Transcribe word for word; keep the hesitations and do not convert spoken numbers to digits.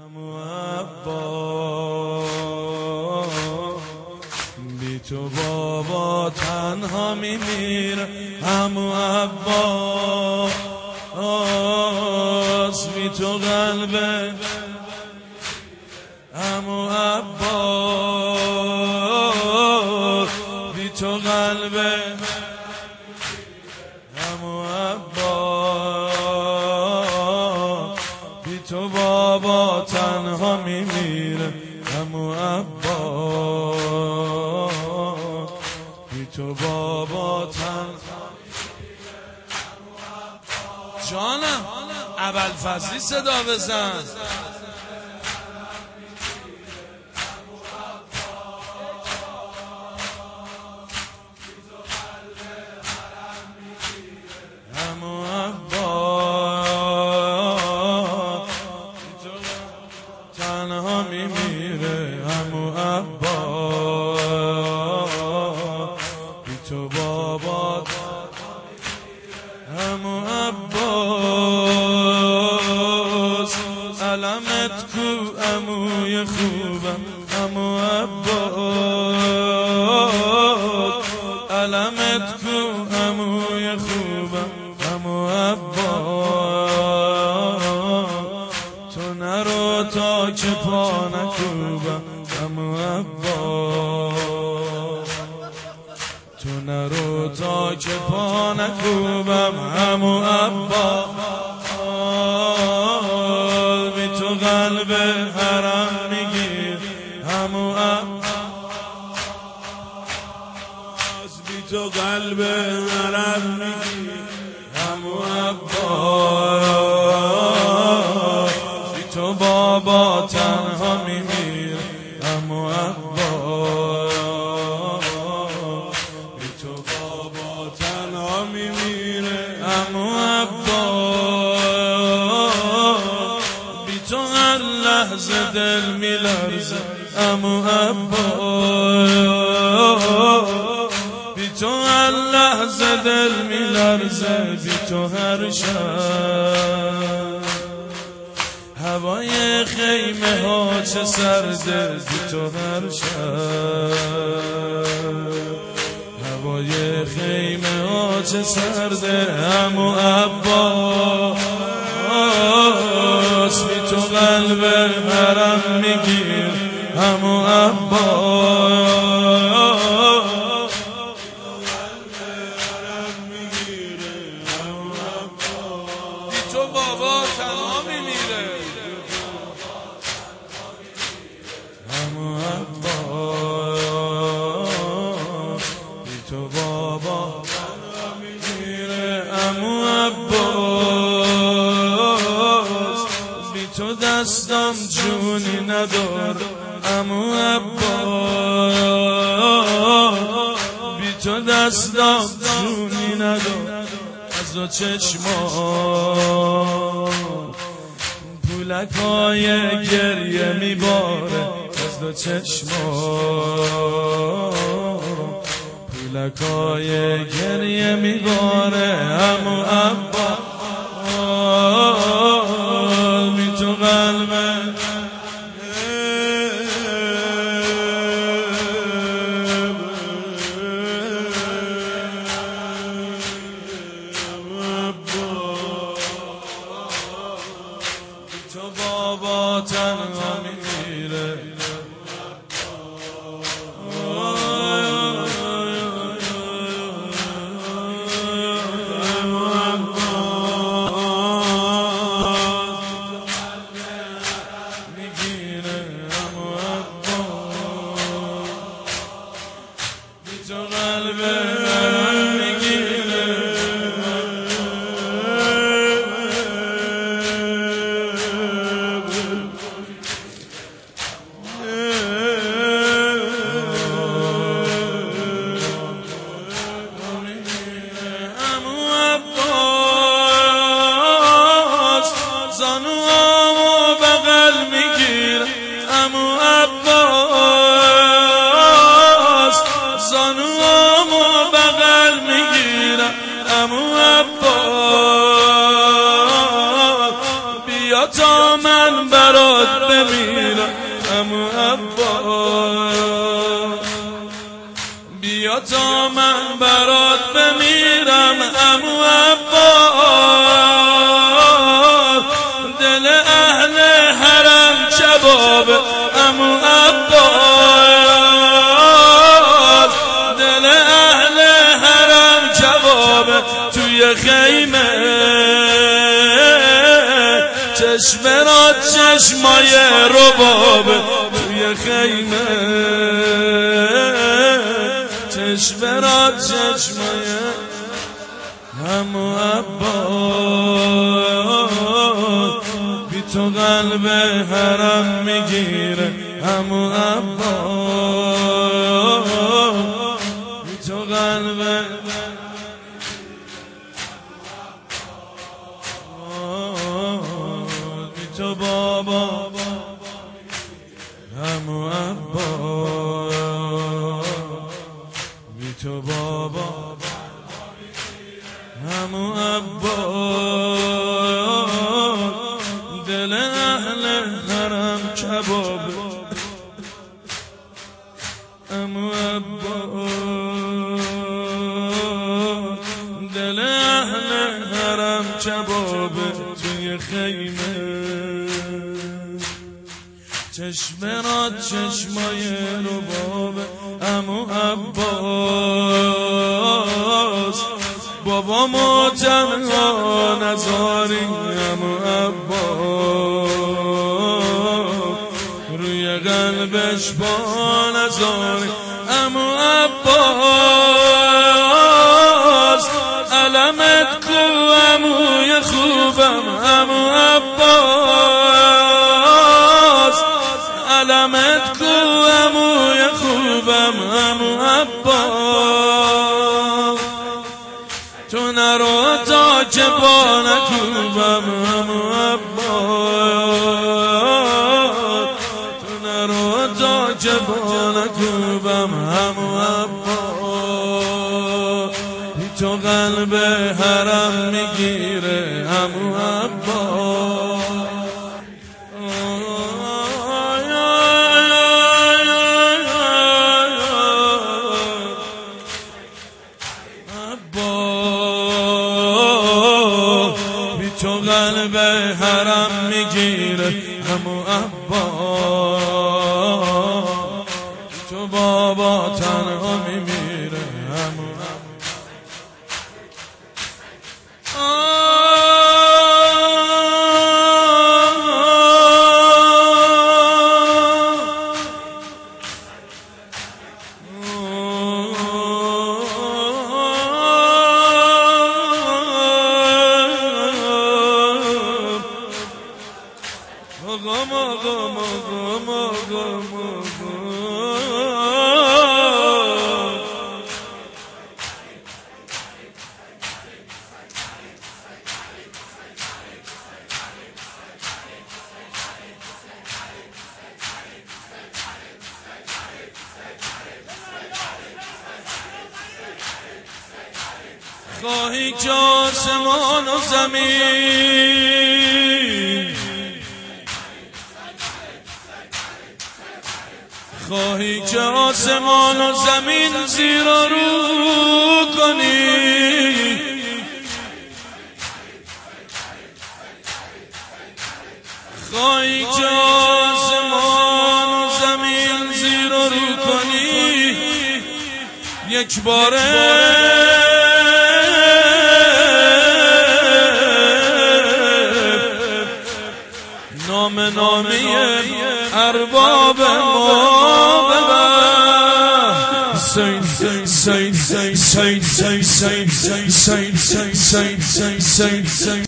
عمو عبا بی تو بابا تنها میمیره. عمو عباس بی تو قلبه، عمو عباس بی تو قلبه، عمو عباس بی تو بابا تنها میمیره. عمو عباس بی تو بابا تنها جانم. ابوالفضلی صدا بزن. عمو عباس تنها میمیره. عمو عباس بی تو بابا. عمو عباس علمت کو عموی خوبم. عمو عباس علمت کو عموی خوبم. عمو عباس تو نرو تا که پا نکوبم. عمو عباس تو نرو تا که پا نکوبم. عمو عباس بی تو قلب حرم میگیر. عمو عباس بی تو قلب حرم میگیر. عمو عباس بی تو بابا تنها میمیره. عمو عباس بی تو بابا تنها میمیره. عمو عباس بی تو هر لحظه دل میلرزه. عمو عباس بی تو هر لحظه دل میلرزه. بی تو هر شب هوای خیمه ها چه سرده. بی تو هر شب هوای خیمه ها چه سرده. عمو عباس بی تو قلب حرم میگیر. عمو عباس بی تو بابا تنها میمیره. عمو عباس بی تو بابا تنها میمیره. عمو عباس بی تو دستم جونی نداره. عمو عباس بی تو دستم جونی نداره. از دو چشمان پولک های گریه میباره. از دو چشمان پولک های گریه میباره. عمو عباس بی تو قلبه تو بابا تنها میمیره. میگیره. عمو عباس بی تو قلب میگیره. عمو عباس بیا تا من برات بمیرم عمو عباس دل اهل حرم کباب عمو عباس دل اهل حرم کباب توی خیمه چشم را چشمای رباب توی خیمه چشم را چشمای عمو عباس بی تو قلب حرم میگیره عمو عباس بی تو قلب بی تو بابا عمو عباس بی تو بابا عمو عباس دل اهل حرم کباب عمو عباس دل اهل حرم کباب توی خیمه چشم را چشمای رباب عمو عباس بابامو تنها نذاری عمو عباس روی قلبش با نذاری عمو عباس علمت کو عموی خوبم عمو عباس علمت کو عموی خوبم عمو عباس تو نرو تا که با نکوبم عمو عباس تو نرو تا که با نکوبم عمو عباس بی تو قلب حرم میگیره عمو عباس تو قلب حرم میگیره عمو عباس تو بابا تنها میمیره عمو خواهی که آسمان و زمین خواهی که آسمان و زمین زیر و رو کنی خواهی که آسمان و زمین زیر و رو کنی یک باره نام نامی ارباب ما ببر سین سین سین سین سین سین سین سین سین سین سین